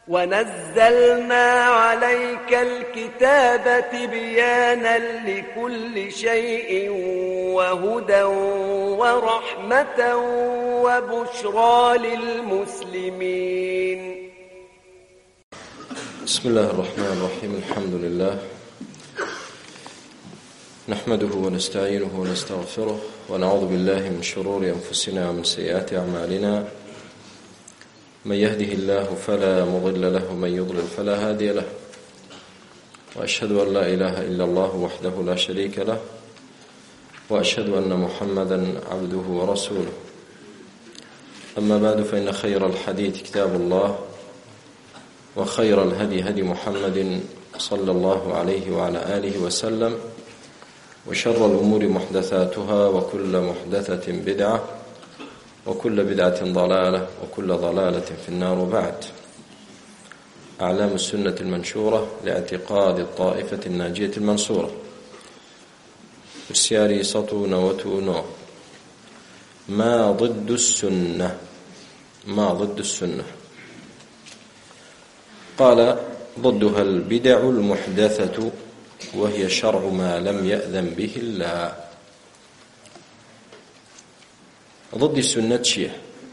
ونزلنا عليك الكتاب تبيانا لكل شيء وهدى ورحمة وبشرى للمسلمين. بسم الله الرحمن الرحيم. الحمد لله نحمده ونستعينه ونستغفره ونعوذ بالله من شرور أنفسنا ومن سيئات أعمالنا. من يهده الله فلا مضل له ومن يضلل فلا هادي له، وأشهد أن لا إله إلا الله وحده لا شريك له، وأشهد أن محمدا عبده ورسوله. أما بعد، فإن خير الحديث كتاب الله، وخير الهدي هدي محمد صلى الله عليه وعلى آله وسلم، وشر الأمور محدثاتها، وكل محدثة بدعة، وكل بدعة ضلالة، وكل ضلالة في النار. وبعد، أعلام السنة المنشورة لاعتقاد الطائفة الناجية المنصورة، برسياري سطو نوتو نو. ما ضد السنة؟ ما ضد السنة؟ قال: ضدها البدع المحدثة، وهي شرع ما لم يأذن به الله. ضد السنة شيء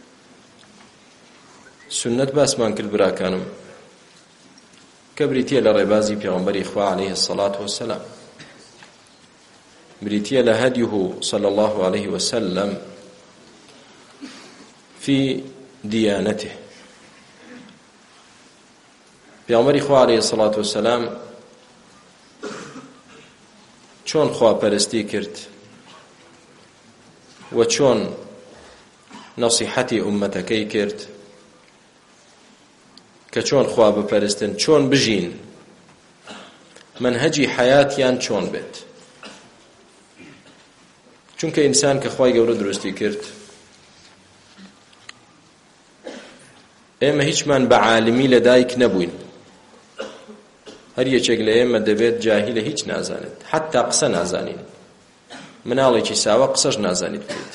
سنة باس من كل براكانم كبريتيا لربازي بيغمبر إخوة عليه الصلاة والسلام، بريتيا لهديه صلى الله عليه وسلم في ديانته. بيغمبر إخوة عليه الصلاة والسلام چۆن خواپەرستی کرد و چۆن نەسیحەتی ئوممەتەکەی کرد کە چۆن خوا بپەرستن، چۆن بژین، منهەجی حەیاتیان چۆن بێت. چونکە ئینسان کە خوای گەورە دروستی کرد، ئێمە هیچمان بە عالمی لەدایک نەبووین. هەر یەکێک لە ئێمە دەبێت جاهیلە، هیچ نازانێت، حتا قسە نازانین. مناڵێکی ساوە قسەش نازانیت بێت.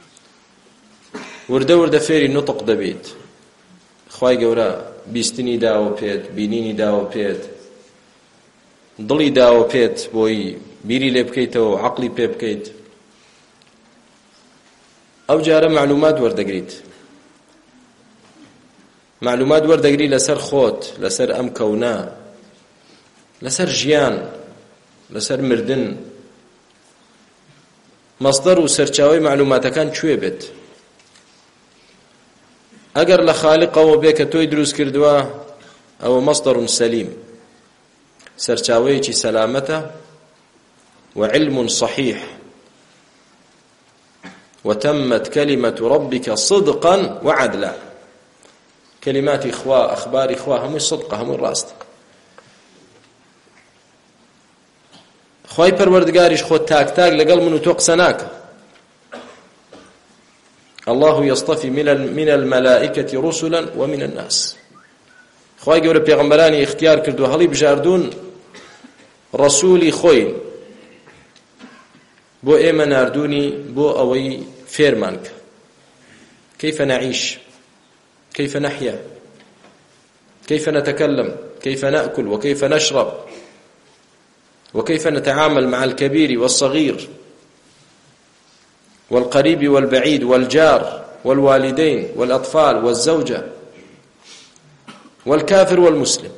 وردە وردە فێری نوتق دەبێت. خوای گەورە بیستنی داوە پێت، بینینی داوە پێت، دڵی داوە پێت بۆی بیری لێ بکەیتەوە، عەقڵی پێ بکەیت. ئەو جارە معلومات وەردەگریت. معلومات وەردەگری لەسەر خۆت، لەسەر ئەم کەونە، لەسەر ژیان، لەسەر مردن. مەصدەر و سەرچاوەی معلوماتەکان کوێ بێت؟ ئەگەر لە خالقەوە بێ کە تۆی دروست کردووە، ئەوە مەصدەر سەلیم، سەرچاوەیەکی سەلامەتە، وعلم صحيح، وتمت كلمة ربك صدقا وعدلا. كلمات إخوة، أخبار إخوة، هم صدق، هم راست. خوای پەروەردگاریش خۆ تاک تاک لەگەڵ من و تۆ قسە ناکە. الله يصطفي من الملائكة رسلا ومن الناس. خوای گەورە پێغەمبەرانی اختیار کردو، هەڵی بژاردوون ڕەسوولی خۆی بۆ ئێمە ناردوونی بۆ ئەوەی فێرمان کە كيف نعيش، كيف نحيا، كيف نتكلم، كيف نأكل، وكيف نشرب، وكيف نتعامل مع الكبير والصغير والقريب والبعيد والجار والوالدين والأطفال والزوجة والكافر والمسلم.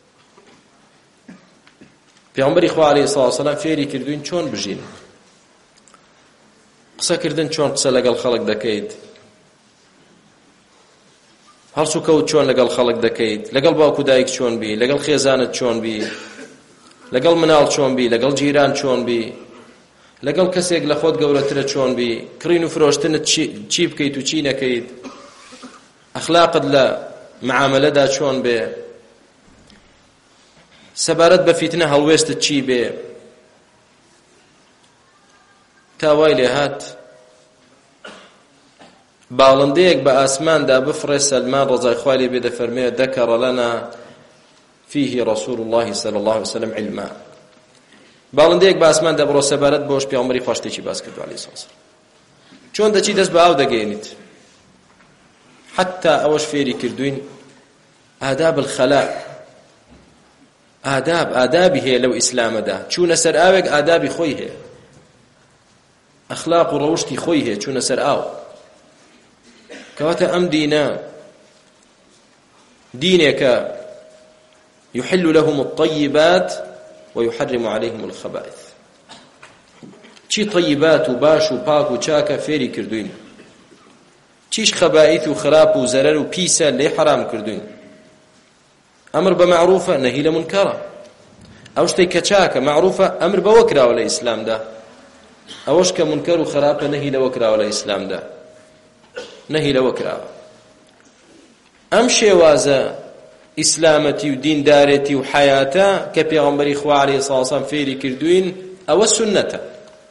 پیغمبر إخوة عليه الصلاة والسلام فێری کردوین چۆن بژین، قسە کردن چۆن قسە لەگەڵ خەڵک دەکەیت، هەڵسو کەوت چۆن لەگەڵ خەڵک دەکەیت، لەگەڵ باوکو دایک چۆن بی، لەگەڵ خێزانت چۆن بی، لەگەڵ مناڵ چۆن بی، لەگەڵ جیران چۆن بی، لەگەڵ کەسێک لە خۆت گەورەترە چۆن بی، کڕین و فرۆشتنت چی بکەیت و چی نەکەیت، ئەخلاقت لە معاملەدا چۆن بێ، سەبارەت بە فیتنە هەڵوێستت چی بێ. تاوای لێ هات باڵندەیەک بە ئاسماندا بفڕێ، سەلمان ڕەزای خوای لێ بێ دەفەرمێ: ذەکەڕ لەنا فيه رسول الله صلى الله عليه وسلم علما. باڵندەیەک بە ئاسماندا بڕۆ، سەبارەت بۆش پێغەمبەری خوا شتێکی باس کردو عەلەیهی سەلام. چۆن دەچی دەست بە ئاو دەگەێنیت. حتا ئەوەش فێری کردوین آداب الخلاء ئادابی هەیە لەو ئیسلامەدا چوونە سەر ئاوێک ئادابی خۆی هەیە ئەخلاق و ڕەوشتی خۆی هەیە چوونە سەر ئاو کەواتە ئەم دینێکە يحل لهم الطيبات ويحرم عليهم الخبائث چی طيبات و باش و پاک و چاکە فێری کردوین چیش خەبائیث و خراپ و زەرەر و پیسە لێ حرام کردوین ئەمر بە معروفە نەهی لە منکەرە ئەو شتێک کە چاکە معروفە ئەمر بەوە کراوە لە ئیسلامدا ئەوەش کە منکەر و خراپە نەهی لەوە کراوە لە ئیسلامدا نەهی لەوە کراوە ئەم شێوازە ئیسلامەتی و دیندارێتی و حیاتە کە پێغەمبەری خوا عەلەیهی سڵاو وسەلام فێری کردوین ئەوە سونەتە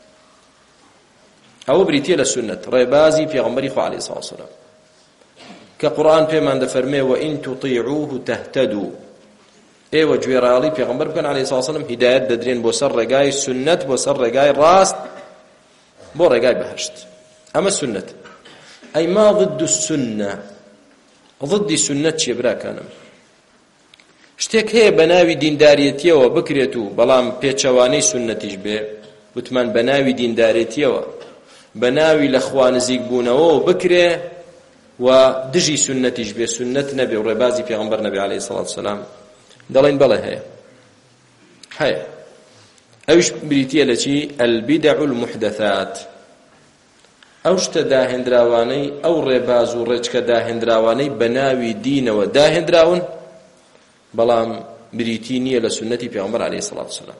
ئەوە بریتیە لە سونەت ڕێبازی پێغەمبەری خوا عەلەیهی سڵاو وسەلام کە قورئان پێمان دەفەرمێ وئین تطیعوه تهتدوا ئێوە گوێڕایەڵی پێغەمبەر بکەن عەلەیهی سڵاو وسەلام هیدایەت دەدرێن بۆ سەر ڕێگای سونەت بۆ سەر ڕێگای ڕاست بۆ ڕێگای بەهەشت ئەمە سونەت ئەی ما ضد السنة ضدی سونەت چیە براکانم شتێک هەیە بە ناوی دینداریەتیەوە بکرێت و بەڵام پێچەوانەی سونەتیش بێ وتمان بە ناوی دیندارێتیەوە بە ناوی لە خوا نزیک بوونەوە بکرێ و دژی سونەتیش بێ سونەت نەبێ و ڕێبازی پێغەمبەر نەبێ عەلەیهی سەڵاتو وسەلام دەڵێن بەڵێ هەیە ئەویش بریتیە لە چی البدع المحدثات ئەو شتە داهێنراوانەی ئەو ڕێباز و ڕێچکە داهێنراوانەی بە ناوی دینەوە داهێنراون بەڵام بریتی نییە لە سونەتی پێغەمبەر عەلەیهی سەڵاتو وسەلام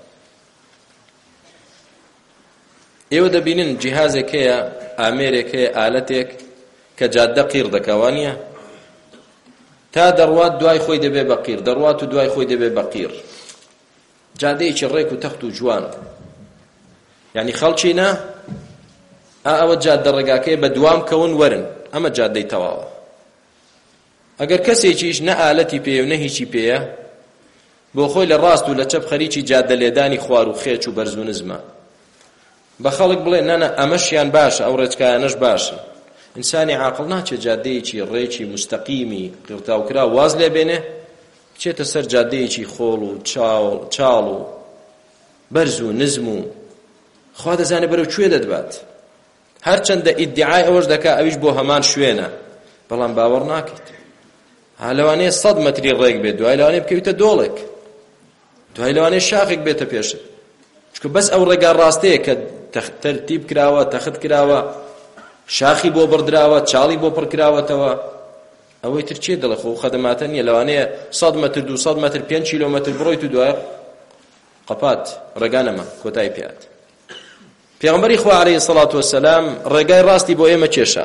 ئێوە دەبینن جیهازێک هەیە ئامێرێک هەیە ئالەتێک کە جادە قیر دەکەوانیە تا دەڕوات دوای خۆی دەبێ بە قیر دەڕوات و دوای خۆی دەبێ بە قیر جادەیەکی ڕێک و تەخت و جوان یعنی خەڵچینە ئەوە جادە ڕێگاکەیە بە دوام کەون وەرن ئەمە جادەی تەواوە ئەگەر کەسێکیش نە ئالەتی پێیە و نە هیچی پێیە بۆ خۆی لە ڕاست و لە چەپ خەریکی جادە لێدانی خوار و خێچ و بەرز و نزمە بە خەڵک بڵێ نانە ئەمەشیان باشە ئەو ڕێچکایانەش باشن ئینسانی عاقڵ ناچێت جادەیەکی ڕێکی مستەقیمی قیرتاوکرا واز لێ بێنێ بچێتە سەر جادەیەکی خۆڵ و چاڵ و بەرز و نزم و خوا دەزانێ بەرەو کوێ دەدبات هەرچەندە ئیدعای ئەوەش دەکا ئەویش بۆ هەمان شوێنە بەڵام باوەڕ ناکەیت لەوانەیە 100 مەتری ڕێک بێت دوای لەوانەیە بکەویتە دۆڵێک دوای لەوانەیە شاخێک بێتە پێشت چونکە بەس ئەو ڕێگا ڕاستەیە کە تەرتیب کراوە تەخت کراوە شاخی بۆ بڕدراوە چاڵی بۆ پڕ کراوەتەوە ئەوەی تر چێ دڵە خۆ خەدەماتە نییە لەوانەیە 100 مەتر 200 مەتر 5 کیلۆمەتر بڕۆیت و دوای قەپات ڕێگانەمە کۆتایی پێات پێغەمبەری خوا عەلەیهی سەڵاتو وەسەلام ڕێگای ڕاستی بۆ ئێمە کێشا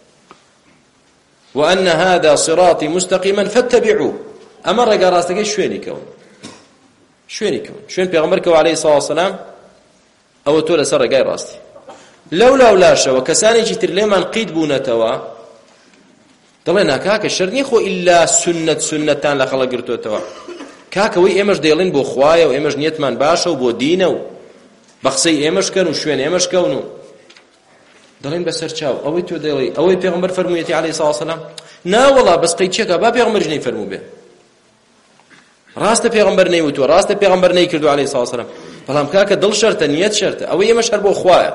وأن هذا صراطي مستقيما فاتبعوه أما ڕێگا ڕاستەکەی شوێنی کەون شوێن پێغەمبەر کەوە عەلەیهی سەڵاتو وەسەلام ئەوە تۆ لەسەر ڕێگای ڕاستی لەولا لاشەوە کەسانێکی تر لێمان قید بوونەتەوە دەڵێ ناکاکە شەر نییە خۆ ئیلا سونەتان لە خەڵک گرتوتەوە کاکەوەی ئێمەش دەیڵێن بۆ خوایە و ئێمەش نیەتمان باشە و بۆ دینە و بە قسەی ئێمەشکەن و شوێن ئێمەشکەون و دەڵێن بەسەر چاو ئەوەی تۆ دەڵێ ئەوەی پێغەمبەر فەرموویەتی عەلەیهی سەڵاتو وسەلام ناوەڵا بەس قەیچێکە با پێغەمبەرش نەیفەرموو بێ ڕاستە پێغەمبەر نەیوتووە ڕاستە پێغەمبەر نەیکردو عەلەیهی سەڵاتو وسەلام بەڵام کاکە دڵ شەرتە نیەت شەرتە ئەوەی ئێمەش هەر بۆ خوایە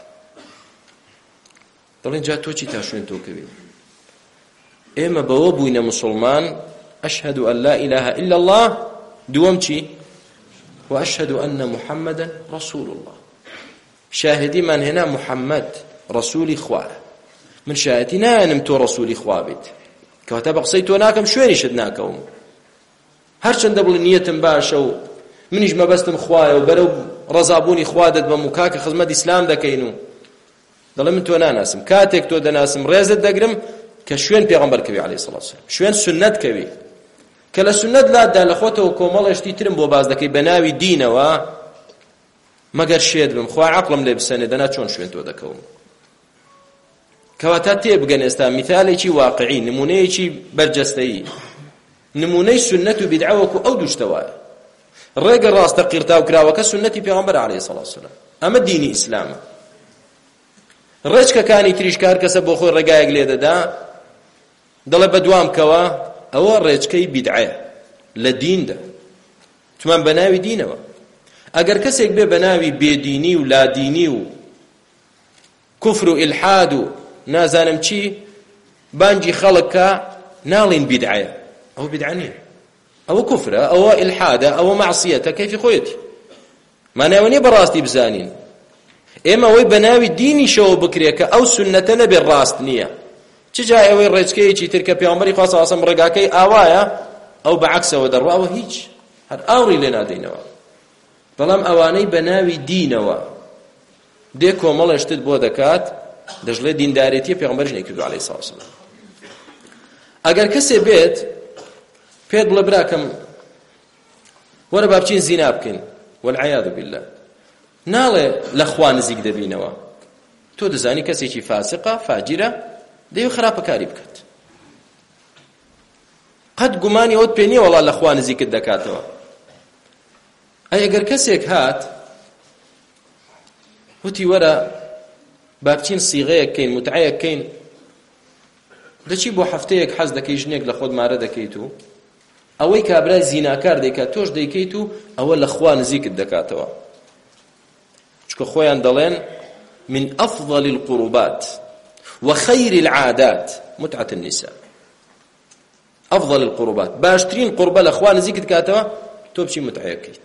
دەڵێن جا تۆ چی تا شوێن تۆ کەوی ئێمە بەوە بووینە موسڵمان ئەشهد ئەن لا إله إلا الله دووەم چی وأشهد أن محمدا رسول الله شاهدی من هێنا محەممەد ڕەسوولی خوایە من شایەتی نایەنم تۆ ڕەسوولی خوا بیت کەواتە بە قسەی تۆ ناکەم شوێنیشت ناکەوم هەرچەندە بڵێ نیەتم باشە و منیش مەبەستم خوایە و بەرەو ڕەزابوونی خوا دەدبەم و کاکە خزمەت ئیسلام دەکەین و دەڵێ من تۆ ناناسم کاتێک تۆ دەناسم ڕێزت دەگرم کە شوێن پێغەمبەر کەوی عەلەیهی سەڵاتو وسەلام شوێن سونەت کەوی کە لە سونەت لاتدا لە خۆتەوە کۆمەڵێشتی ترم بۆ باز دەکەی بە ناوی دینەوە مەگەر شێت بم خوا عەقڵم لێ بسەنێ دەنا چۆن شوێن تۆ دەکەوم کەواتە تێبگەن ئێستا میثالێکی واقعی نمونەیەکی بەرجەستەیی نمونەی سونەت و بیدعە وەکو ئەو دووشتەوایە ڕێگە ڕاستە قیرتاوکراوەکە سونەتی پێغەمبەر عەلەیهی سەڵاتو وسەلام ئەمە دینی ئیسلامە ڕێچکەکانی تریش کار کەسە بۆ خۆی ڕێگایەک لێ دەدا دەڵێ بەدوام کەوە ئەوە ڕێچکەی بیدعەیە لە دیندا تومان بە ناوی دینەوە ئەگەر کەسێک بێ بە ناوی بێدینی و لادینی و کوفر و ئیلحاد و نازانم چی بانگی خەڵکە ناڵین بیدعەیە ئەوە بیدعە نییە ئەوە کوفرە ئەوە ئیلحادە ئەوە مەعسیەتە کەیفی خۆیەتی مانایەوە نییە بەڕاستی بزانین ئێمە ئەوەی بە ناوی دینیشەوە بکرێ کە ئەو سونەتە نەبێ ڕاست نییە چ جای ئەوەی ڕێچکەیەکی تر کە پێغەمبەری خوا صلی الله علیه و سەلەم ڕێگاکەی ئاوایە ئەو بەعەکسەوە دەڕواوە هیچ هەر ئاوری لێ نادەینەوە بەڵام ئەوانەی بە ناوی دینەوە دێ کۆمەڵێشتت بۆ دەکات دەژڵێ دیندارێتی پێغەمبەریش نەیکردو عەلەیهی سەڵاتو وەسەلام ئەگەر کەسێ بێت پێت بڵێ براکەم وەرە با بچین زینا بکەین والعیاذ بالله ناڵێ لە خوا نزیک دەبینەوە تۆ دەزانی کەسێکی فاسقە فاجرە دەیەوێت خراپەکاری بکات قەت گومانی ئەوت پێ نییە وەڵا لە خوا نزیکت دەکاتەوە ئەگەر کەسێک هات وتی وەرە با بچین سیغەیەک بکەین متعەیەک بکەین دەچی بۆ هەفتەیەک حەز دەکەی ژنێک لە خۆت مارە دەکەیت و ئەوەی کابرای زیناکار دەیکات تۆش دەیکەیت و ئەوە لە خوا نزیکت دەکاتەوە چکە خۆیان دەڵێن من أفضل القربات وخير العادات متعة النساء أفضل القربات باشترين قربة لأخوان نزيكت كاتوا توبشي متعة كيت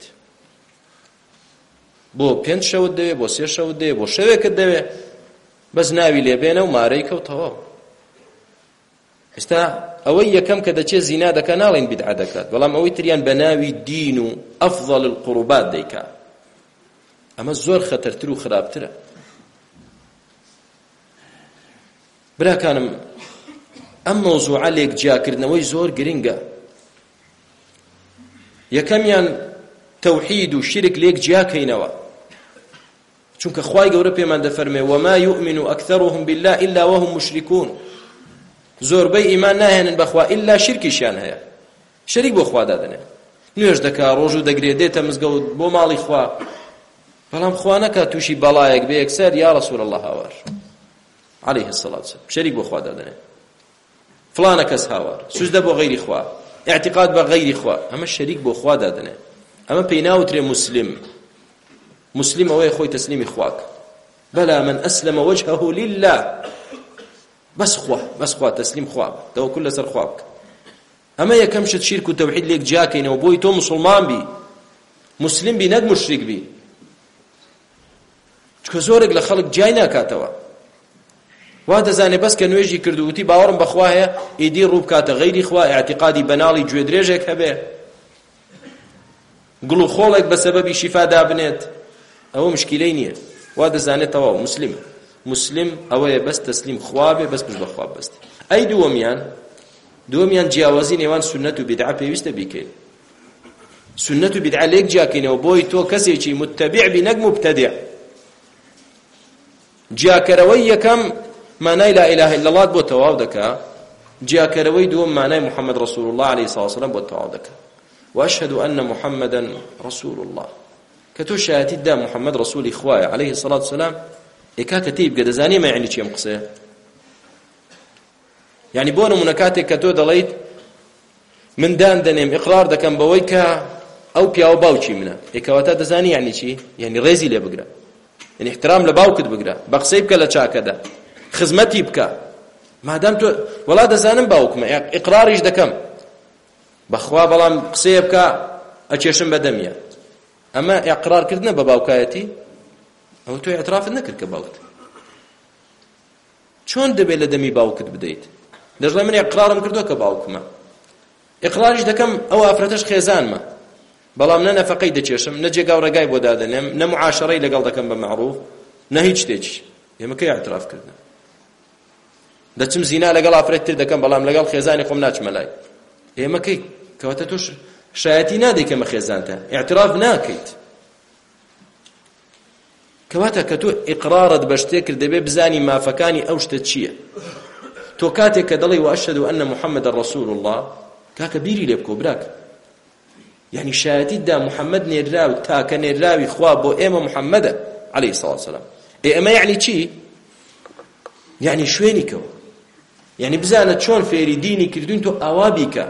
بو پێنج شەوت دەوێ بۆ سێ شەوت دەوێ بۆ شەوێکت دەوێ بەس ناوی لێبێنە و مارەی کەوتەوە ئێستا ئەوەی یەکەم کە دەچێت زینا دەکا ناڵێن بیدعە دەکات بەڵام ئەوەی تریان بە ناوی دین و ئەفضل القربات دەیکات ئەمە زۆر خەتەرتر و خراپترە براکانم ئەم مەوزوعە لێک جیاکردنەوەی زۆر گرنگە یەکەمیان تەوحید و شرک لێک جیاکەینەوە چونکە خوای گەورە پێمان دەفەرمێ وما يؤمن أكثرهم بالله إلا وهم مشركون زۆربەی ئیمان ناهێنن بەخوا ئیلا شرکیشیان هەیە شەریک بۆ خوا دادەنێ نوێژ دەکا ڕۆژ و دەگرێ دێتە مزگەوت بۆ ماڵی خوا بەڵام خوا نەکات تووشی بەڵایەک بێ یەکسەر یا رەسوول الله هاوار عليه الصلاة والسلام شەریک بۆ خوا دادەنێ فلانە کەس هاوار سوجدە بۆ غەیری خوا اعتقاد بە غەیری خوا ئەمە شەریک بۆ خوا دادەنێ ئەمە پێی ناوترێ مسلم ئەوەیە خۆی تەسلیمی خواک بەلا من ئەسلەمە وجهه لله بس خوا تسلیم خوا توکل لەسەر خوا بکە ئەمە یەکەم شت شیرک و تەوحید لێک جیاکەینەوە بۆی تۆ مسلمان بی مسلم بی نەک مشریک بی چکە زۆرێک لە خەڵک جای ناکاتەوە وا دەزانێ بەس کە نوێژی کردو وتی باوەڕم بەخوا هەیە ئیدی ڕوو بکاتە غەیری خوا اعتقادی بەناڵی گوێ درێژێک هەبێ گوڵ و خۆڵێک بە سەبەبی شیفا دابنێت ئەوە مشکلەی نییە وا دەزانێت تەواو مسلم ئەوەیە بەس تەسلیم خوا بێ بەس پشت بە خوا بەست ئەی دووەمیان جیاوازی نێوان سنەت و بیدعە پێویستە بیکەین سنەت و بیدعە لێک جیاکەینەوە بۆی تۆ کەسێکی متتەبیع بی نەک مبتەدیع جیاکەرەوەی یەکەم مانای لا إله إلا الله بۆ تەواو دەکا جیاکەرەوەی دووەم مانای محەممەد رسول الله عليه الصلاة والسلام بۆ تەواو دەکا وأشهد أن محمدا رسول الله کە تۆ شایەتیت دا محەممەد رسولی خوایە عليه الصلاة والسلام ئێکا کە تێی بگە دەزانی مەعنی چێم قسەیە یعنی بۆ نمونە کاتێک کە تۆ دەڵێیت من دان دەنێم ئیقرار دەکەم بەوەی کە ئەو پیاوە باوکی منە ئێکەواتە دەزانی یعنی چی یعنی ڕێزی لێ بگرە یعنی احترام لە باوکت بگرە بە قسەی بکە لە چاکەدا خزمەتی بکە مادام تۆ وەڵا دەزانم باوکمە ئیقراریش دەکەم بەخوا بەڵام قسەیە بکە ئەچێشم بەدەمیە ئەمە ئیقرارکردنە بە باوکایەتی ئەو تۆ اعترافت نەکرد کە باوکت چۆن دەبێت لە دەمی باوکت بدەیت دەژڵێ من ئیقرارم کردووە کە باوکمە ئیقراریش دەکەم ئەو ئافرەتەش خێزانمە بەڵام نە نەفەقەی دەچێشم نە جێگا و ڕێگای بۆ دادەنێم نە معاشەڕەی لەگەڵ دەکەم بە معروف نە هیچ شتێکی ئێمە کەی ئاعترافکردن دەچم زینا لەگەڵ ئافرەتتر دەکەم بەڵام لەگەڵ خێزانی خۆم ناچمە لای ئێمە کەی کەواتە تۆ شایەتی نادەی کە مە خێزانتە ئیعتراف ناکەیت کەواتە کە تۆ ئیقرارت بە شتێک کرد دەبێ بزانی مافەکانی ئەو شتە چییە تۆ کاتێک کە دەڵێی وأشهد أن محمد رسول الله کاکە بیری لێ بکۆ براکە یعنی شایەتیت دا محەممەد نێراوی تاکە نێراوی خوا بۆ ئێمە محەممەدە عليه الصلاة والسلام ئێمە یعنی چی یعنی شوێنی کەوە یعنی بزانە چۆن فێری دینی کردوین تۆ ئاوا بیکە.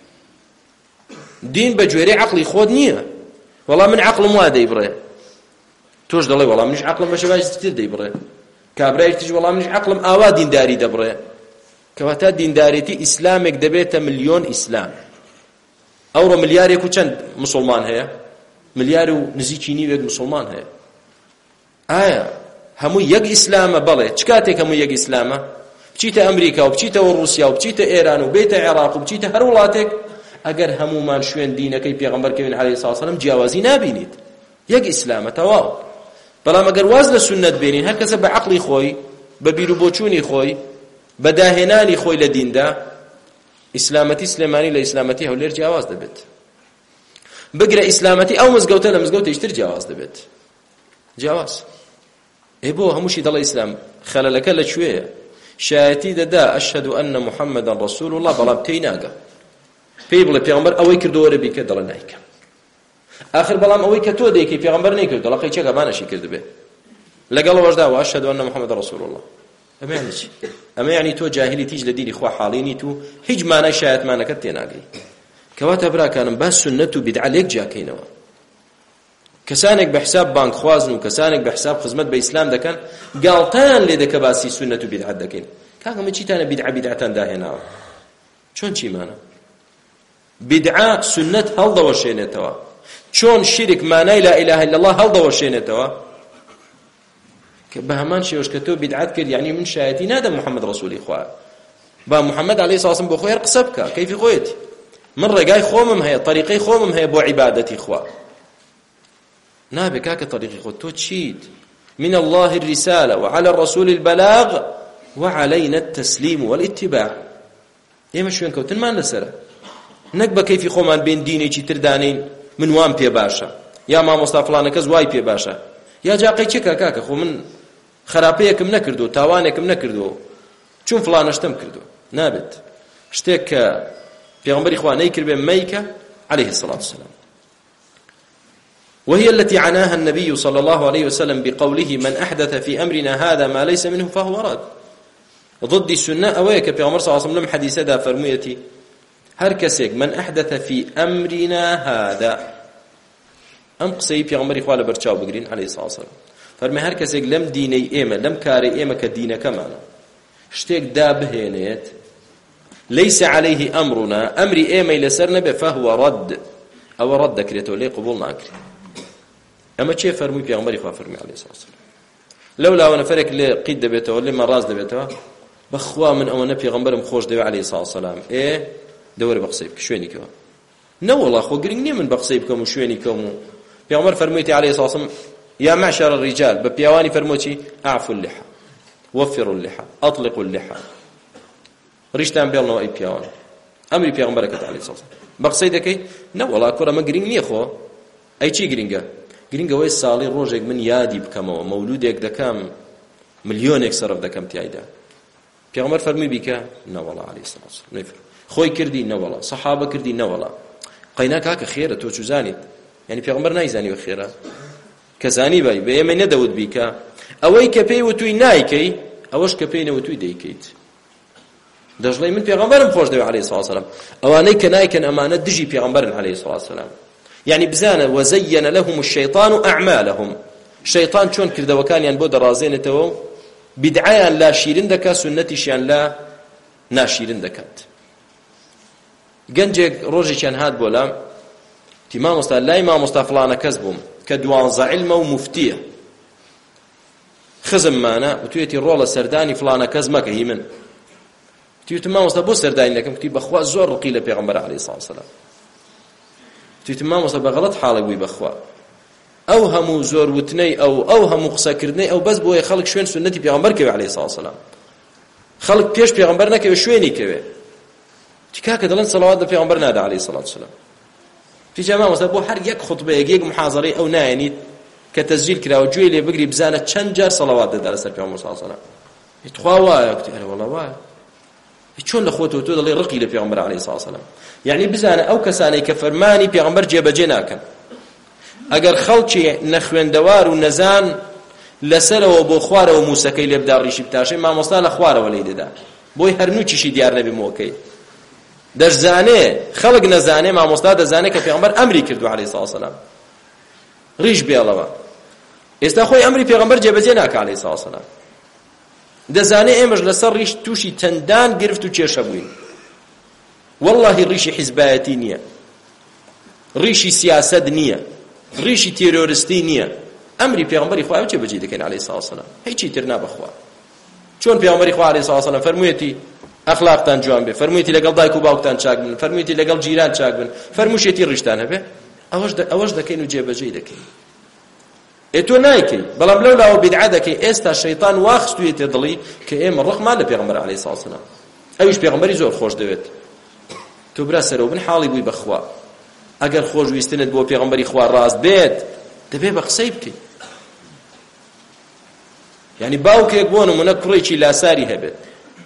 دین بە گوێرەی عەقڵی خۆت نییە. وەڵام من عەقڵم وا دەیبڕێ، تۆش دەڵێ وەڵام منیش عەقڵم بە شێوازی دەیبڕێ، کابرای تریش وەڵام منیش عەقڵم ئاوا دینداری دەبڕێ. کەواتە دیندارێتی ئیسلامێک دەبێتە ملیۆن ئیسلام. ئەوڕۆ ملیارێک و چەند مسلمان هەیە؟ ملیار و نزیکی نیوێک مسلمان هەیە. ئایا هەموو یەک ئیسلامە؟ بەڵێ. چ کاتێک هەموو یەک ئیسلامە؟ بچیتە ئەمریکا و بچیتەوە ڕووسیا و بچیتە ئێران و بێتە عێراق و بچیتە هەر وڵاتێک، ئەگەر هەمومان شوێن دینەکەی پێغەمبەر کەوین عەلەیهی سڵاتو وسەلام جیاوازی نابینیت. یەک ئیسلامە تەواو. بەڵام ئەگەر واز لە سونەت بێنین، هەر کەسە بە عەقڵی خۆی، بە بیر و بۆچوونی خۆی، بە داهێنانی خۆی لە دیندا، ئیسلامەتی سلێمانی لە ئیسلامەتی هەولێر جیاواز دەبێت. بگرە ئیسلامەتی ئەو مزگەوتە لە مزگەوتێکی تر جیاواز دەبێت. جیاواز. بۆ هەمووشی دەڵێ ئیسلام خەلەلەکە لەکوێیە؟ شایەتی دەدا ئەشهەدو ئەنە محەممەدەن ڕەسوول الله، بەڵام تێی ناگە. پێی بڵێ پێغەمبەر ئەوەی کردو وەرە بیکە، دەڵێ نایکەم. آخر بەڵام ئەوەی کە تۆ دەیکەی پێغەمبەر نەیکرد، دەڵێ قەی چەکە بانەشی کردبێ. لەگەڵەوەشدا ئەشهەدو ئەنە محەممەدەن ڕەسوول الله. ئەمە یعنی چی؟ ئەمە یعنی تۆ جاهلی تیج لە دینی خوا حاڵی نیت و هیچ مانای شایەتمانەکەت تێناگەی. کەواتە براکانم با سنەت و بیدعە لێک جاکەینەوە. کەسانێک بە حساب بانک خوازن و کەسانێک بە حساب خزمەت بە ئیسلام دەکەن، گاڵتەیان لێ دەکە باسی سنەت و بیدعەت دەکەین. کاکە من چیتانە بیدعەتان داهێناوە؟ چۆن چیمانە؟ بیدعە سنەت هەڵدەوەشێنێتەوە، چۆن شیرک مانای لا ئیلاهە ئیلا الله هەڵدەوەشێنێتەوە. کە بە هەمان شێوەش کە تۆ بیدعەت کرد، یعنی من شایەتی نادەم محەممەد ڕەسوولی خوا، با محەممەد عەلەیهی سڵاتو وسەلام بۆ خۆی هەر قسە بکە، کەیفی خۆیەتی. من ڕێگای خۆمم هەیە، طریقەی خۆمم هەیە بۆ عیبادەتی خوا. نابێ کاکە طریقی خۆت. تۆ چیت؟ من الله الرسالة وعلى الرسول البلاغ وعلينا التسليم والاتباع. ئێمە شوێن کەوتنمان لەسەرە، نەک بە کەیفی خۆمان بێن دینێکی تر دانین من وام پێ باشە، یا مامۆستا فڵانە کەس وای پێ باشە، یا جاقەی چێکە کاکە خۆ من خراپەیەکم نەکردو، تاوانێکم نەکردو، چون فڵانەشتم کردو. نابێت. شتێک کە پێغەمبەری خوا نەیکرد بێ مەیکە عەلەیهی سڵاتو وسەلام. وهي التي عناها النبي صلى الله عليه وسلم بقوله من أحدث في أمرنا هذا ما ليس منه فهو رد. ضد السنة أويك في عمر صلى الله عليه وسلم حديث هذا فرميتي هر كسيك من أحدث في أمرنا هذا أم قصي في عمر إخوة برشاو بقرين عليه الصلاة والسلام فرمي هر كسيك لم ديني إيمة لم كاري إيمة كدين كمان اشتيك دابهينيت ليس عليه أمرنا أمري إيمة لسرنا فهو رد أو رد كريتو لي قبولنا أكري أما چه فرمي في عمر إخوة فرمي عليه الصلاة والسلام لولا وانا فرق لي قيد دبيته ولا ما راز دبيته بخوا من او نبي غنبرم خوش دبي عليه الصلاه والسلام ايه دوري بقصيبك شويني كوا نو والله خو قرني من بقصيبكم وشوينيكم في عمر فرميتي عليه الصلاه والسلام يا معشر الرجال ببيواني فرموتي اعفوا اللحى وفروا اللحى اطلقوا اللحى ريشتان بيلنا اي بيوان امري في عمرك عليه الصلاه والسلام بقصيدك نو والله كره ما قرني خو اي شي قرنجا گرنگەوەی ساڵی ڕۆژێک من یادی بکەمەوە مەولودێک دەکەم ملیۆنێک سەرف دەکەم تیایدا پێغەمبەر فەرمووی بیکە نەوەڵا عەلەیهی سڵاتو وسەلام خۆی کردی نەوەڵا سەحابە کردی نەوەڵا قەینا کاکە خێرە تۆ چوزانیت یعنی پێغەمبەر نایزانیوە خێرە کە زانی بای بە ئێمە نەدەوت بیکە ئەوەی کە پێی وتووی نایکەی ئەوەش کە پێی نەوتووی دەیکەیت دەژڵێ من پێغەمبەرم خۆش دەوێ عەلەیهی سڵاتو وسەلام ئەوانەی کە نایکەن ئەمانە دژی پێغەمبەرن عەلەیهی سڵاتو وسەلام يعني بزانا وزين لهم الشيطان أعمالهم شيطان چون كردوكانيان بو درازينتو بدعيان لا شيرين دكا سنتيشيان لا ناشيرين دكات گنجك روجي كان هاد بولا تمام مستى لا امام مستفلانا كذبهم كدوانز علم ومفتيه خزم معنا وتيتي رولا سرداني فلانا كزمك هي من تيتي ما مستى بو سرداني لكن كتي بخوا زور قيل پیغمبر عليه الصلاه والسلام تیتمام وسە بە غەڵەت حاڵێک بووی بەخوا ئەو هەموو زۆر وتنەی ئەو هەموو قسەکردنەی ئەو بەس بۆیە خەڵک شوێن سنەتی پێغەمبەر کەوێ عەلەیهی سڵاتو وسەلام خەڵک پێش پێغەمبەر نەکەوێ شوێنی کەوێ تکاکە دەڵێن سەڵاوات بە پێغەمبەر نادا عەلەیهی سڵاتو وسەلام تیجا مامۆستا بۆ هەر یەک خوتبەیەک یەک محاضەرەی ئەو نایەنیت کە تەسجیل کراوە گوێی لێ بگری بزانە چەند جار سەڵاوات دەدا لەسەر پێغەمبەر سڵاوات وسەلام تخوا وایە کوتی ئەرێ وەڵڵا وایە چۆن لە خۆتەوە تۆ دەڵێ ڕقی لە پێغەمبەر عەلەیهی سڵاتو وسەلام يعني بزانە ئەو کەسانەی کە فەرمانی پێغەمبەر جێبەجێ ناکەن ئەگەر خەڵکی نەخوێندەوار و نەزان لەسەرەوە بۆ خوارەوە موسەکەی لێبدا ڕیشی بتاشەی مامۆستا لە خوارەوە لێی دەدا بۆی هەرنووکیشی دیار نەبێمەوەکەی دەشزانێ خەڵک نەزانێ مامۆستا دەزانێت کە پێغەمبەر ئەمری کردو عەلەیهی سڵاو سەلام ڕیش بێڵەوە ئێستا خۆی ئەمری پێغەمبەر جێبەجێ ناکا عەلەیهی سڵاو سەلام دەزانێ ئێمەش لەسەر ڕیش تووشی چەندان گرفت و کێشە بووین واللهی ڕیشی حیزبایەتی نییە ڕیشی سیاسەت نییە ڕیشی تێرۆریستی نییە ئەمری پێغەمبەری خوا ئەو جێبەجێ دەکەین عەلەیهی سڵاو سەلام هیچی تر نابەخوا چۆن پێغەمبەری خوا عەلەیهی سڵاو سەلام فەرموویەتی ئەخلاقتان جوان بێ فەرموویەتی لەگەڵ دایک و باوکتان چاک بن فەرموویەتی لەگەڵ جیران چاک بن فەرمووشێتی ڕیشتان هەبێ ئەوەش دەکەین و جێبەجێ دەکەین تۆ نایکەی بەڵام لەولاوە بیدعە دەکەی ئێستا شەیطان واخستوویەتێ دڵی کە ئێمە ڕقمان لە پێغەمبەر عەلەیهی سڵاو سەلام ئەویش پێغەمبەری زۆر خۆش دەوێت تۆ برا سەرەوە بن حاڵی بووی بەخوا ئەگەر خۆشویستنت بۆ پێغەمبەری خوا ڕاست بێت دەبێ بە قسەی بکەی یعنی باوکێک بۆ نمونە کوڕێکی لاساری هەبێت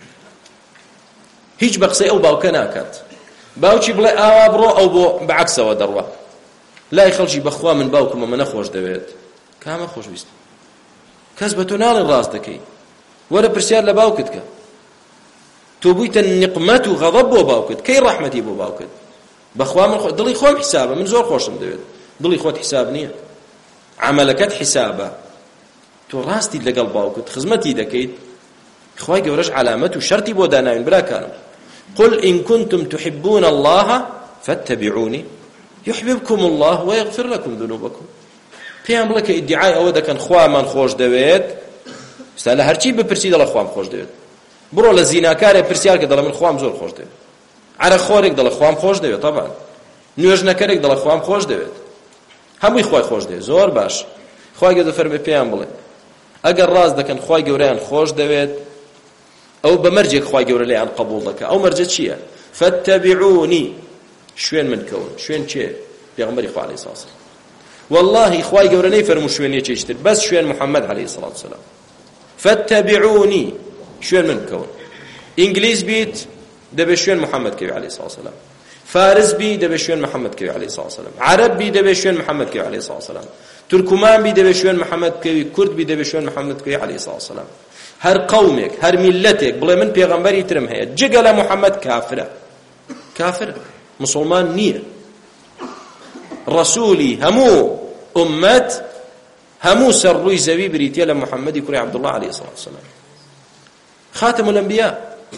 هیچ بە قسەی ئەو باوکە ناکات باوکی بڵێ ئاوا بڕۆ ئەو بۆ بەعەکسەوە دەڕوا لای خەڵکی بەخوا من باوکم ئەمە نەخۆش دەوێت کامە خۆشویست کەس بە تۆ ناڵێ ڕاست دەکەی وەرە پرسیار لە باوکت کە تۆ بوویتە نقمەت و غەضەب بۆ باوکت کەی ڕەحمەتی بۆ باوکت بەخوا من دڵی خۆم حیسابە من زۆر خۆشم دەوێت دڵی خۆت حیساب نییە عەمەلەکەت حیسابە تۆ ڕاستی لەگەڵ باوکت خزمەتی دەکەیت خوای گەورەش علامەت و شەرتی بۆ داناوین براکانم قل إن كنتم تحبون الله فاتبعوني يحببكم الله ويغفر لكم ذنوبكم پێیان بڵێ کە ئیدعای ئەوە دەکەن خوامان خۆش دەوێت ستا لە هەرچی بپرسی دەڵێ خوام خۆش دەوێت بڕۆ لە زیناکارێ پرسیار کە دەڵێ من خوام زۆر خۆش دەوێت عەرەخۆرێک دەڵێ خوام خۆش دەوێت طبعا نوێژنەکەرێک دەڵێ خوام خۆش دەوێت هەمووی خوای خۆش دەوێت زۆر باش خوای گەورە فەرمێ پێیان بڵێ ئەگەر ڕاست دەکەن خوای گەورەیان خۆش دەوێت ئەو بە مەرجێک خوای گەورە لێیان قبوڵ دەکات ئەو مەرجە چییە فاتبعوني شوێن من کەون شوێن چێ پێغەمبەری خوا عەلەیهی سڵاو سەلام والله خوای گەورە نەیفەرموو شوێنێکیشتر بەس شوێن محەممەد عەلەیهی سڵاو سەلام فاتبعوني شوێن من کەون ئینگلیز بیت دەبێ شوێن محەممەد کەوی عەلەیهی سڵاو سەلام فارس بی دەبێ شوێن محەممەد کەوی عەلەیهی سڵاو سەلام عەرەب بی دەبێ شوێن محەممەد کەوی عەلەیهی سڵاو سەلام تورکمان بی دەبێ شوێن محەممەد کەوی کورد بی دەبێ شوێن محەممەد کەوی عەلەیهی سڵاو سەلام هەر قەومێک هەر میلەتێک بڵێ من پێغەمبەری ترم هەیە جگە لە محەممەد کافرە کافرە مسلمان نییە ڕەسوولی هەموو ئومەت هەموو سەرڕووی زەوی بریتیە لە محەممەدی کوڕی عەبدوڵڵاه عەلەیهی سڵاو سەلام خاتم الأنبياء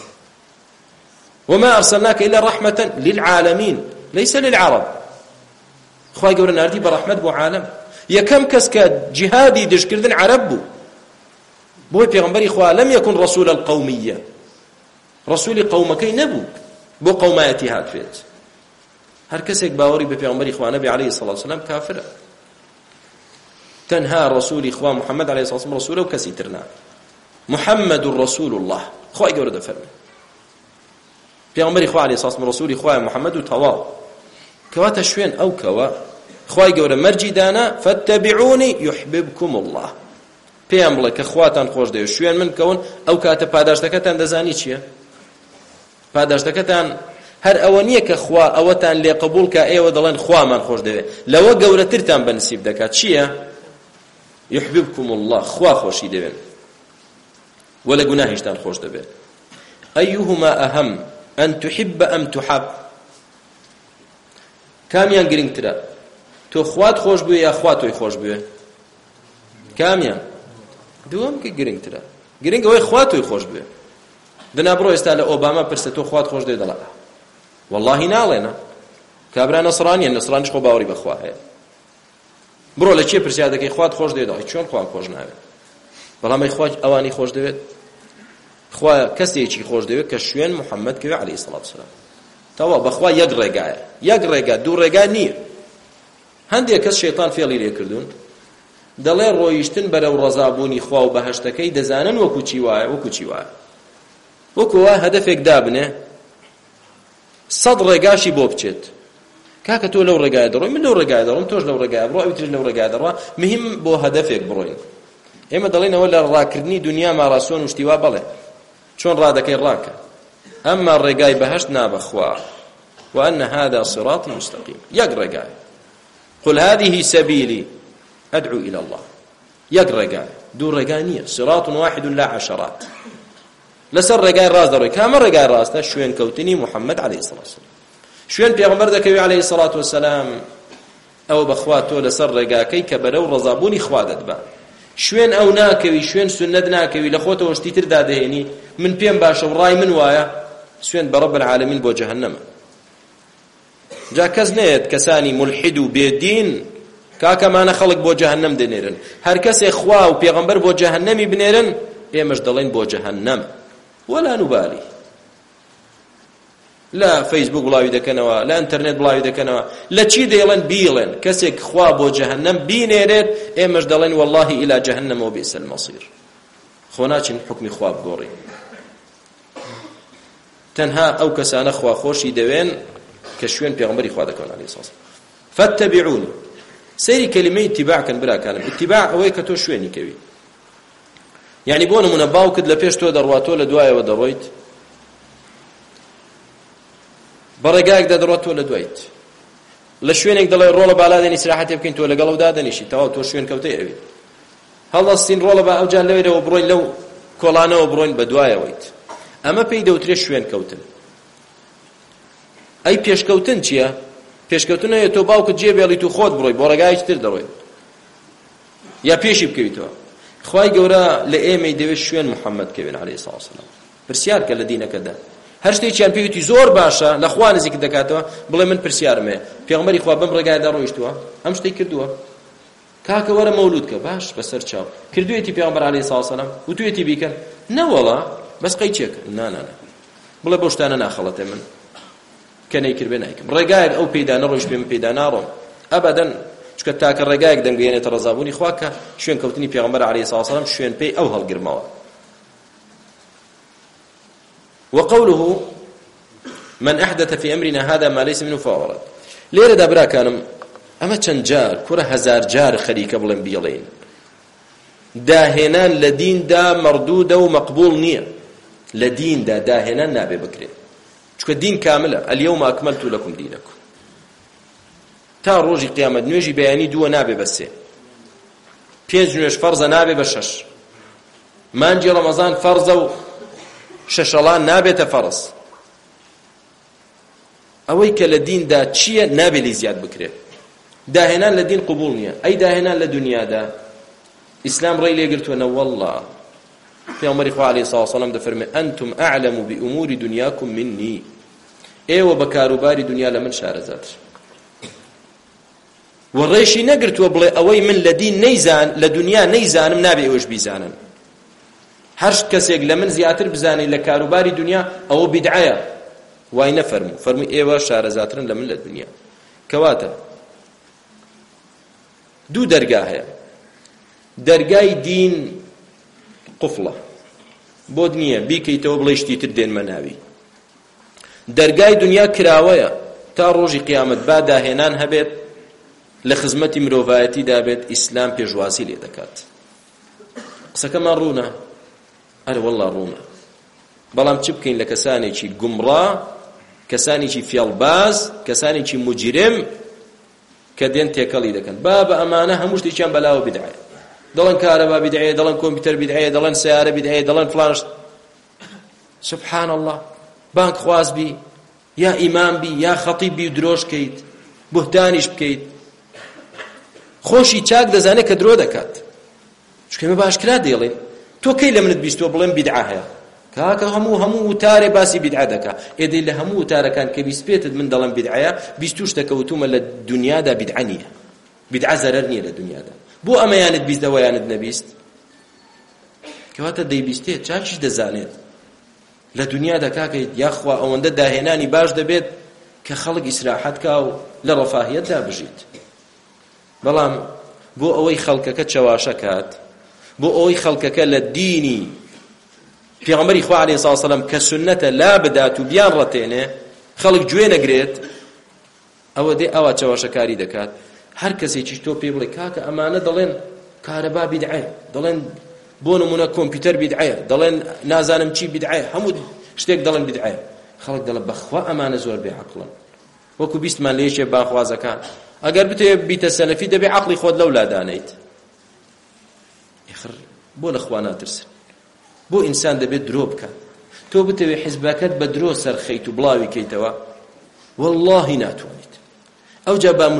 وما أرسلناك إلا رحمة للعالمين ليس للعرب خواهي قولنا ناردي برحمة بو عالم يكم كسك جهادي دشكردن عرب بو پیغمبري خواه لم يكن رسول القومية رسول قومكي نبو بو قوماتي هات فيت هر كسك باوري بپیغمبري خواه نبي عليه الصلاة والسلام كافر تنهى رسول خواه محمد عليه الصلاة والسلام رسوله وكسي ترنا محمد رسول الله خواهي قولنا فرمي پیغمبری خواه علیه الصلاة والسلام رسولی خواه محمد و توا کواتا شوین او کوا خواه گوره مرجی دانا فاتبعونی یحببکم الله پیام بڵێ کە خواتان خۆش دەوێت شوێن من کەون ئەو کاتە پاداشتەکەتان دەزانی چییە پاداشتەکەتان هەر ئەوە نییە کە خوا ئەوەتان لێ قبول کە ئێوە دەڵێن خوامان خۆش دەوێت لەوە گەورەترتان بەنسیب دەکات چییە یحببکم الله خوا خۆشی دەوێن ولا گوناهیشتان خۆش دەبێت أيهما أهم أن تحب أم تحب كاميان گرنگترا تو خوات خوش بوي يا خواتوي خوش بوي كاميان دوام كي گرنگترا گرنگ اوي خواتوي خوش بوي دنا برو استال اوباما پرسه تو خوات خوش دي دلا والله نالينا كابرا نصراني النصراني خو باوري بخوا هي برو لچي پرسه دكي خوات خوش دي دلا چون خوات خوش ناوي بلا ما خوات اواني خوش دي خوا کەسێکی خۆش دەوێت کە شوێن محەممەد کەوێ عەلەیهی سڵاو وسەلام تەوا بەخوا یەک ڕێگایە یەک ڕێگا دوو ڕێگا نییە هەندێک کەس شەیطان فێڵی لێ کردوون دەڵێ ڕۆیشتن بەرەو ڕەزابوونی خوا و بەهەشتەکەی دەزانن وەکو چی وایە وەکو وا هەدەفێک دابنێ 100 ڕێگاشی بۆ بچێت کاکە تۆ لەو ڕێگایە دەڕۆی من لەو ڕێگایە دەڕۆم تۆش لەو ڕێگایە بڕۆ ئەوتر لەو ڕێگایە دەڕوا مهم بۆ هەدەفێک بڕۆین ئێمە دەڵێنەوە لە ڕاکردنی دنیا ماراسۆن و شتیوا بەڵێ چۆن ڕادەکەی ڕاکە ئەمما ڕێگای بەهەشت نابەخوا وأن هذا صراط مستقيم يق رجاء قل هذه سبيلي أدعو إلى الله يق رجاء دو رجانية صراط واحد لا عشرات لەسەر ڕێگای ڕاست دەڕۆی. کامە ڕێگای ڕاستە؟ شوێن کەوتنی محەممەد عەلەیهی السەڵاتو وەسەلام. شوێن پێغەمبەر دەکەوی عەلەیهی السەڵاتو وەسەلام، ئەوە بەخوا تۆ لەسەر ڕێگاکەی کە بەرەو ڕەزابوونی خوا دەتبا. شوێن ئەو ناکەوی، شوێن سنەت ناکەوی، لە خۆتەوە شتی تر دادەهێنی، من پێم باشە و ڕای من وایە، سوێن بە ڕەب العالەمین بۆ جەهەنەمە. جا کەس نێت کەسانی ملحید و بێدین کاکەمانە خەڵک بۆ جەهەنەم دەنێرن، هەر کەسێ خوا و پێغەمبەر بۆ جەهەنەمی بنێرن، ئێمەش دەڵێن بۆ جەهەنەم، وەلا نوبالی. لە فەیسبوک بڵاوی دەکەنەوە، لە ئینتەرنێت بڵاوی دەکەنەوە، لە چی دەیڵێن؟ بیڵێن کەسێک خوا بۆ جەهەنەم بینێرێت، ئێمەش دەڵێن وەڵڵاهی ئیلا جەهەنەم و بئس المەصیر. خۆ ناچین حکمی خوا بگۆڕین. تەنها ئەو کەسانە خواخۆشی دەوێن کە شوێن پێغەمبەری خوا دەکەون عەلەیهی السەڵاتو وەسەلام. فاتبعونی، سەیری کەلیمەی اتیباعکەن براکانم. اتیباع ئەوەی کە تۆ شوێنی کەوی. یعنی بۆ نمونە باوکت لە پێش تۆ دەڕوات، تۆ لە دوایەوە دەڕۆیت، بەڕێگایەک دەدەڕۆت، تۆ لە دوایت، لە شوێنێک دەڵێ ڕۆڵە بالا دێنی استراحەتێ بکەین، تۆ لەگەڵەوە دادەنیشی، تەواو تۆ شوێن کەوتەی ئەوی. هەڵەستین ڕۆڵە با ئەوجا لەوێرەوە بڕۆین، لەو کۆڵانەوە بڕۆین، بە دوایەوەیت. ئەمە پێی دەوترێت شوێن کەوتن. ئەی پێشکەوتن چییە؟ پێشکەوتن ئەوەیە تۆ باوکت جێبێڵیت و خۆت بڕۆی بۆ ڕێگایەکی تر دەڕۆیت، یا پێشی بکەویتەوە. خوای گەورە لە ئێمەی دەوێت شوێن محەممەد کەوێن عەلەیهی السەڵاتو وەسەلام. پرسیار کە لە دینەکەدا هەر شتێکیان پێویستی زۆر باشە لە خوا نزیک دەکاتەوە، بڵێ من پرسیارم هەیە پێغەمبەری خوا بەم ڕێگایەدا ڕۆیشتووە، ئەم شتەی کردووە، کاکە وەرە مەولود کە، باش بەسەر چاو کردوێتی پێغەمبەر عەلەیهی السەڵاتو وەسەلام، وتوێتی بیکەن؟ نەوەڵا بەس قەی چێکە؟ نانانە، بڵێ بۆ شتانە ناخەڵەتێ من کە نەیکردبێ نایکەم، ڕێگایەک ئەو پێیدا نەڕۆیشت پێ من پێیدا ناڕۆم ئەبەدەن، چکە تاکە ڕێگایەک دەمگەیەنێتە ڕەزابوونی خوا کە شوێن کەوتنی پێغەمبەر عەلەیهی السەڵاتو وەسەلام شوێن پێی ئەو هەڵگرمەوە. وقوله من أحدث في أمرنا هذا ما ليس منه فهو رد. لێرە دا براکانم ئەمە چەند جار کوڕە هەزار جار خەریکە بڵێن بیڵێن داهێنان لە دیندا مەردوودە و مەقبوڵ نییە. لە دیندا داهێنان نابێ بکرێت، چونکە دین کاملە. اليوم أكملت لكم دينكم. تا ڕۆژی قیامەت نوێژی بەیانی دووە نابێ بە سێ، 5 نوێژ فەرزە نابێ بە 6، مانجی ڕەمەزان فەرزە و شەشەڵان نابێتە فەرز. ئەوەی کە لە دیندا چییە نابێ لی زیاد بکرێت. داهێنان لە دین قبول نییە. ئەی داهێنان لە دنیادا ئیسلام ڕێی لێگرتووە وەڵڵا. پێغەمبەری خوا عەلەیهی السەڵاتو وەسەلام دەفەرمێ ئەنتم ئەعلەم بئوموری دنیاکم منی، ئێوە بە کاروباری دنیا لە من شارەزاتر. وەڕێشی نەگرتووە بڵێ ئەوەی من لە دین نەیزان لە دنیا نەیزانم نابێ ئێوەش بیزانن. هەر کەسێک لە من زیاتر بزانێت لە کاروباری دنیا ئەوە بیدعەیە، وای نەفەرموو، فەرمووی ئێوە شارەزاترن لە من لە دنیا. کەواتە دوو دەرگا هەیە. دەرگای دین قوفڵە، بۆت نییە بیکەیتەوە بڵێ شتی تر دێنمە ناوی. دەرگای دنیا کراوەیە تا ڕۆژی قیامەت با داهێنان هەبێت، لە خزمەتی مرۆڤایەتی دابێت، ئیسلام پێشوازی لێ دەکات. قسەکەمان ڕوونە؟ ئەرە وەڵڵا ڕوونە. بەڵام چ بکەین لە کەسانێکی گومڕا، کەسانێکی فێڵباز، کەسانێکی مجرم کە دێن تێکەڵی دەکەن. با بە ئەمانە هەموو شتێکیان بەلاوە بیدعەیە. دەڵێن کارەبا بیدعەیە، دەڵێن کۆمپیوتەر بیدعەیە، دەڵێن سیارە بیدعەیە، دەڵێن فڵانش. سبحان الله، بانک خواز بی، یا ئیمام بی، یا خەتیب بی و درۆشکەیت، بوهتانیش بکەیت، خۆشی چاک دەزانێت کە درۆ دەکات. چونکە ئێمە باشکرا دێڵێن تۆ کەی لە منت بیستوە بڵێن بیدعە هەیە، کاکە هەموو وتارێ باسی بیدعە دەکا. ئێدەی لە هەموو وتارەکان کە بیست پێتت من دەڵێن بیدعەیە، 20 دەکەوتومە لە دنیادا بیدعە نییە. بیدعە زەرەر نییە لە دنیادا. بۆ ئەمەیانت بیست دەوەیانت نەبیست؟ کەواتە دەیبیستێت چاکیش دەزانێت لە دنیادا کاکەیت یاخوا ئەوەندە داهێنانی باش دەبێت کە خەڵک ئیسراحەت کا و لە ڕەفاهیەتدا بژیت. بەڵام بۆ ئەوەی خەڵکەکە چەواشە کات، بۆ ئەوەی خەڵکەکە لە دینی پێغەمبەری خوا عەلەیهی السەڵاتو وەسەلام کە سونەتە لا بدات و بیان ڕەتێنێ، خەڵک گوێ نەگرێت، ئەوە دێ ئەوە چەواشەکاری دەکات. هەر کەسێکیش تۆ پێ بڵێ کاکە ئەمانە دەڵێن کارەبا بیدعەیە، دەڵێن بۆ نمونە کۆمپیوتەر بیدعەیە، دەڵێن نازانم چی بیدعەیە، هەموو شتێک دەڵێن بیدعەیە. خەڵک دەڵێ بەخوا ئەمانە زۆر بێعەقڵن. وەکو بیستمان لە یەکێ باخوازەکان، ئەگەر بتێ بیتە سەلەفی دەبێ عەقڵی خۆت لەولا دانەیت. بۆ لە خوا ناترسن، بۆ ئینسان دەبێت درۆ بکات. تۆ بتەوێ حیزبەکەت بە درۆ سەرخەیت و بڵاوی کەیتەوە واللهی ناتوانیت. ئەوجا با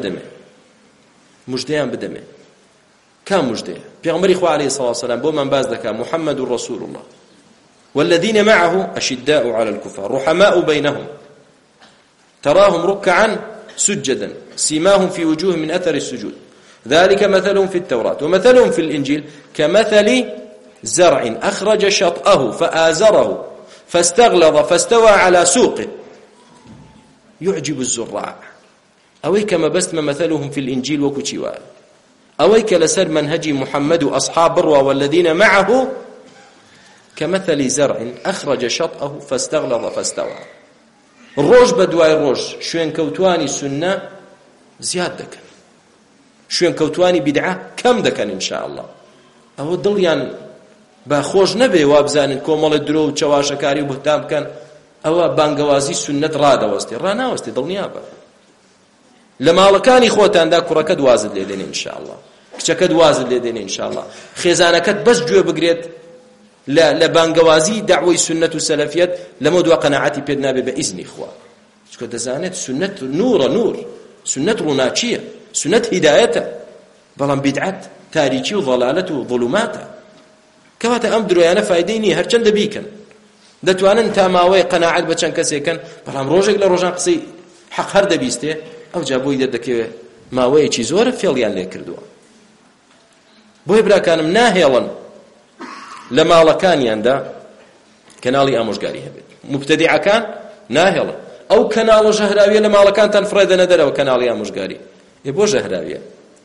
مژدەیان بدەمێ. کام مژدەیە؟ پێغەمبەری خوا عەلەیهی سەڵاتو وسەلام بۆمان باز دەکات محەممەد رەسوول الله والذين معه أشداء على الكفار رحماء بينهم تراهم ركعا سجدا سيماهم في وجوههم من أثر السجود ذلك مثلهم في التوراة ومثلهم في الإنجيل كمثل زرع أخرج شطأه فآزره فاستغلظ فاستوى على سوقه يعجب الزراع أويك ما بست مثلهم في الإنجيل وكتشوا أويك لسر منهج محمد أصحاب الروى والذين معه كمثل زرع أخرج شطأه فاستغلظ فاستوى ڕۆژ بە دوای ڕۆژ شوێنکەوتوانی سنە زیاد دەکەن شوێنکەوتوانی بیدعە کەم دەکەن ئینشاء الله ئەوە دڵیان با خۆش نەبێ وا بزانن کۆمەڵی درۆ و چەواشەکاری و بوهتان بکەن ئەوە بانگەوازی سنەت ڕادەوەستی ڕاناوەستی دڵنیا بە لە ماڵەکانی خۆتاندا کوڕەکەت وازت لێ دێنێ ئینشاء الله کچەکەت وازت لێ دێنێ ئینشاء الله خێزانەکەت بەس گوێ بگرێت لە بانگەوازی دعوەی سنەت و سەلەفیەت لەمە دووە قەناعەتی پێت نابێ بە ئیزنی خوا چونکە دەزانێت سنەت نوورە نور سنەت ڕووناچییە سنەت هیدایەتە بەڵام بیدعەت تاریکی و ضەلالەت و ظلوماتە کەواتە ئەم درۆیانە فایدەی نییە هەرچەندە بیکەن دەتوانن تا ماوەی قەناعەت بە چەند کەسێکن بەڵام ڕۆژێک لە ڕۆژان قسەی حەق هەر دەبیستێ ئەوجا بۆی دەردەکەوێت ماوەیەکی زۆرە فێڵیان لێ کردووە بۆی براکانم ناهێڵن لە ماڵەکانیاندا کەناڵی ئامۆژگاری هەبێت مبتەدیعەکان ناهێڵن ئەو کەناڵە ژەهراویە لە ماڵەکانتان فڕێدەنە دەرەوە کەناڵی ئامۆژگاری بۆ ژەهراویە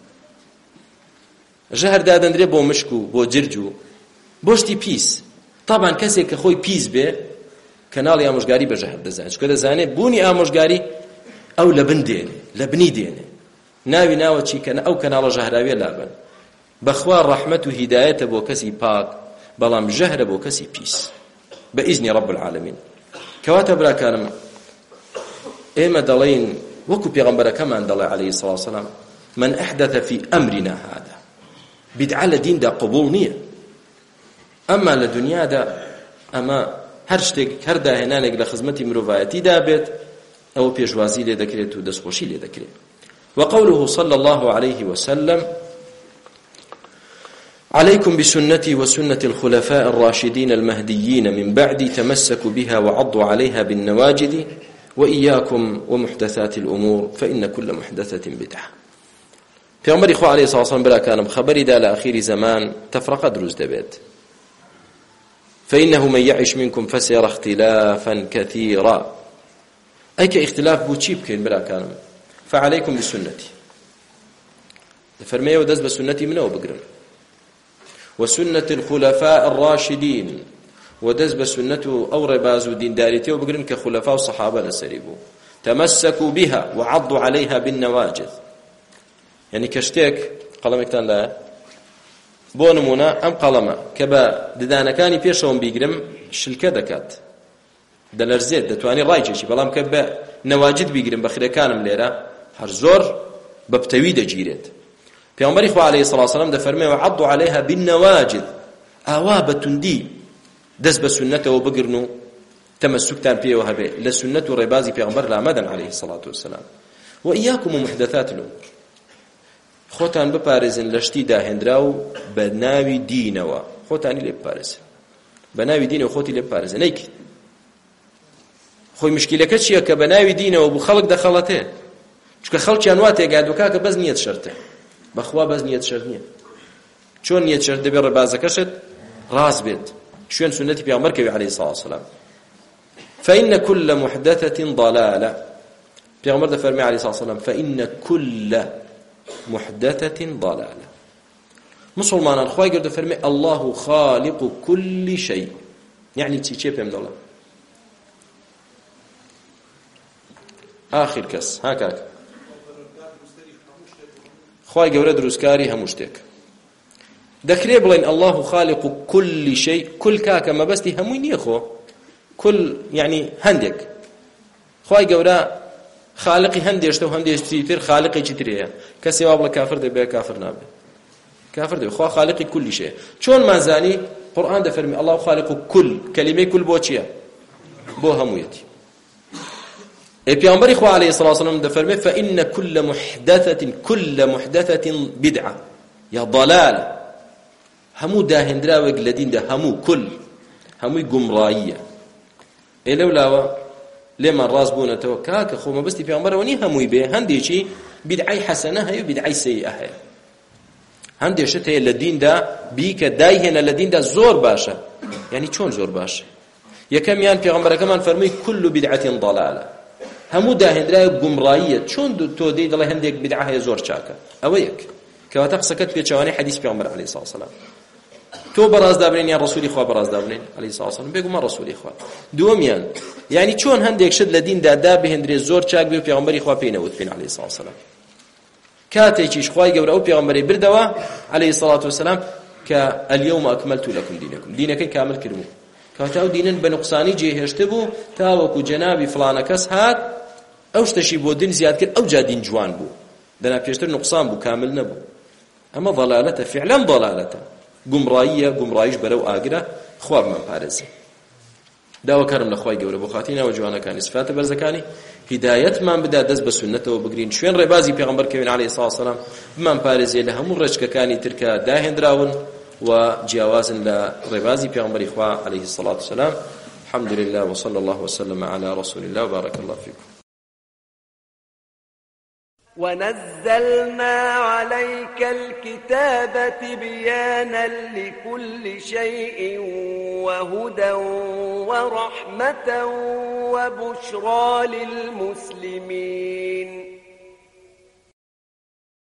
ژەهر دادەندرێ بۆ مشک و بۆ جرج و بۆ شتی پیس طبعاً کەسێک کە خۆی پیس بێ کەناڵی ئامۆژگاری بە ژەهر دەزانێت چونکە دەزانێت بوونی ئامۆژگاری ئەو لە بن دێنێ لە بنی دێنێ ناوی ناوە چی کە ئەو کەناڵە ژەهراویە لابن بەخوا ڕەحمەت و هیدایەتە بۆ کەسی پاک بەڵام ژەهرە بۆ کەسی پیس بە ئیزنی رب العالمین کەواتە براکانم ئێمە دەڵێن وەکو پێغەمبەرەکەمان دەڵێ عەلەیهی سەڵاتو وسەلام من أحدث في أمرنا هذا بدعة لدين دا قبول نییە ئەمما لە دنیادا ئەمە هەر شتێک هەر داهێنانێک لە خزمەتی مرۆڤایەتیدا بێت ئەوە پێشوازی لێ دەکرێت و دەستخۆشی لێ دەکرێت وقوله صلى الله عليه وسلم عليكم بسنتي وسنة الخلفاء الراشدين المهديين من بعدي تمسكوا بها وعضوا عليها بالنواجذ وإياكم ومحدثات الأمور فإن كل محدثة بدعة پیغمبر خو علیه الصلاة والسلام برا كانم خبری دا لآخر زمان تفرقة دروز دبيت فإنه من يعش منكم فسيرى اختلافا كثيرا أي كاختلاف بوچی بکەین برا كانم فعليكم بسنتي فرميه ودز بسنتي منه بقرن وسنة الخلفاء الراشدين ودز بسنته أو رباز دين داريته وبقرن كخلفاء الصحابة لسريبو تمسكوا بها وعضوا عليها بالنواجذ يعني كشتيك قلمكتان لا بۆ نمونە ئەم قەڵەمە کە بە ددانەکانی پێشەوەم بیگرم شلکە دەکات دەلەرزێت دەتوانی ڕایکێکی بەڵام کە بە نەواجد بیگرم بە خرەکانم لێرە هەر زۆر بە پتەوی دەگیرێت پێغەمبەری خوا عەلەیهی سەڵاتو وسەلام دەفەرمێ وعضوا عليها بالنواجذ ئاوا بە توندی دەست بە سنەتەوە بگرن و تەمەسوکتان پێوە هەبێ لە سنەت و ڕێبازی پێغەمبەر لامەدەن عەلەیهی سەڵاتو وسەلام وإياكم ومحدثات الأمور خۆتان بپارێزن لە شتی داهێنرا و بە ناوی دینەوە خۆتانی لێ بپارێزن بە ناوی دینەوە خۆتی لێ بپارێزن نەیکەیت خۆی مشکلەکە چییە کە بە ناوی دینەوە بوو خەڵک دەخەڵەتێ چونکە خەڵکیان وا تێگات وکا کە بەس نیەت شەرتە بەخوا بەس نیەت شەرت نییە چۆن نیەت شەرت دەبێ ڕێبازەکەشت ڕاست بێت شوێن سنەتی پێغەمبەر کەوی عەلەیهی سەڵاتو وسەلام فإن كل محدثة ضلالة پێغەمبەر دەفەرمێ عەلەیهی سەڵاتو وسەلام فإن كل محدثة ضلالة مسلمان خوای گرد فرمی الله خالق كل شيء يعني چی پێم دەڵێ آخر کەس ها کاک خوای گەورە دروستکاری هەموو شتێک دەکرێ بڵێن الله خالق كل شيء كل کاکە مەبەستی هەمووی نییە خۆ كل يعني هەندێک خوای گەورە خالقی هەندێشتە و هەندێشتی تر خالقێکی ترەیە کەسێ وا بڵێ کافر دەبێ کافر نابێت كافر دەبێت خوا خالقی كل شيء چۆن مازانی قورآن دەفەرمی الله خالق كل كلمەی كل بۆ چییە بۆ هەموویەتی پیامبری خوا علیه الصلاة والسلام دەفەرمێ فإن كل محدثة بدعة یا ضلال هەموو داهێنراوێک لە دیندا هەمووی گومڕاییە لەولاوە لێمان ڕاست بوونەتەوە کاکە خۆ مەبەستی پیامبەرەوە نی هەمووی بێ هەندێکی بدعی حەسەنە هەیە و بدعی سەیئە هەیە هەندێشت هەیە لە دیندا بیکە دایهێنە لە دیندا زۆر باشە یعنی چۆن زۆر باشە یەکەمیان پێغەمبەرەکەمان فەرمووی كل بدعة ضلالة هەموو داهێنرایە گومڕاییە چۆن تۆ دەی دەڵێ هەندێک بدعە هەیە زۆر چاکە ئەوە یەک کەواتە قسەکەت پێچەوانەی حەدیث پێغەمبەر عەلەیهی سڵاو سەلام تۆ بەڕاست دابنێن یان ڕەسوولی خوا بەڕاست دابنێن عەلەیهی سڵاو سەلام بێگومان ڕەسوولی خوا دووەمیان یعنی چۆن هەندێک شت لە دیندا دابهێنرێ زۆر چاک بێ و پێغەمبەری خوا پێی نەوت بێن عەلەیهی سڵاو سەلام کاتێکیش خوای گەورە ئەو پێغەمبەرەی بردەوە عەلەیهی سڵاتو وسەلام کە اليوم أكملت لكم دينكم دینەکەی کامل کردبوو کەواتە ئەو دینن بە نوقسانی جێهێشتە بوو تاوەکو جەنابی فڵانە کەس هات ئەو شتەشی بۆ دین زیاد کرد ئەو جا دین جوان بوو دەنا پێشتر نوقسان بوو کامل نەبوو ئەمە ضلالەتە فعلا ضلالەتە گومڕاییش بەرەو ئاگرە خوا بمان پارێزی داواکارم لە خوای گەورە بۆ خاتی ناوە جوانەکانی سفاتە بەرزەکانی هیدایەتمان بدا دەست بە سنەتەوە بگرین شوێن ڕێبازی پێغەمبەر کەوین عەلەیهی سڵاو سەلام بمان پارێزێ لە هەموو ڕێچکەکانی ترکە داهێنراون و جیاوازن لە ڕێبازی پێغەمبەری خوا عەلەیهی سڵاتو وسەلام الحمد لله وصلى الله وسلم على رسول الله وبارك الله فيكم ونزلنا عليك الكتاب تبيانا لكل شيء وهدى ورحمة وبشرى للمسلمين